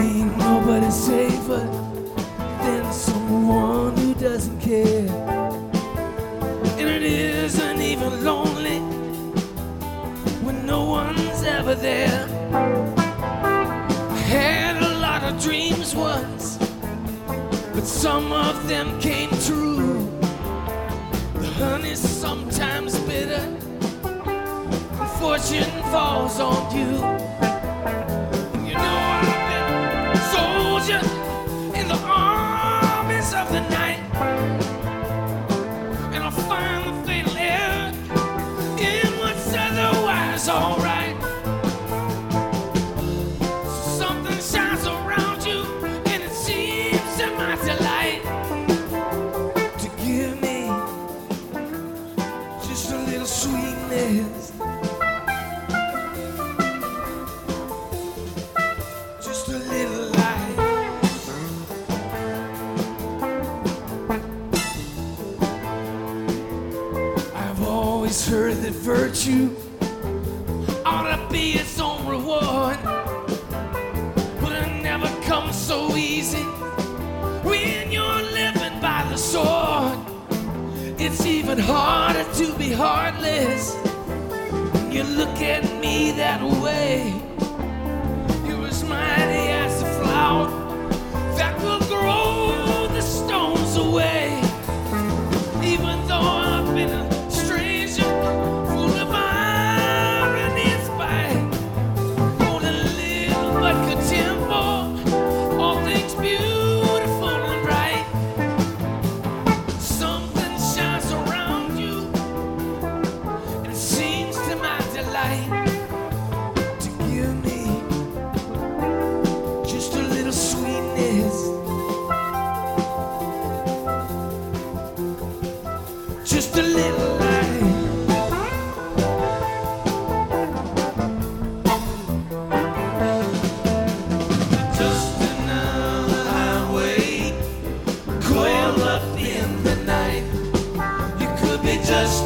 Ain't nobody safer than someone who doesn't care. And it isn't even lonely when no one's ever there. I had a lot of dreams once, but some of them came true. The honey's sometimes bitter, and fortune falls on you. You know I've been a soldier in the armies of the night, and I find the fatal error in what's otherwise alright. So something shines around you, and it seems to my delight to give me just a little sweetness, just a little light. I've always heard that virtue ought to be its own reward, but it never comes so easy when you're living by the sword. It's even harder to be heartless when you look at me that way. You're as mighty as the flower that will grow the stones away. Even though I've been a stranger, full of irony and spite, holding a little but good temper, all things beautiful and bright. Something shines around you, and it seems to my delight to give me just a little sweetness, just a little light. Just another highway coiled up in the night. You could be just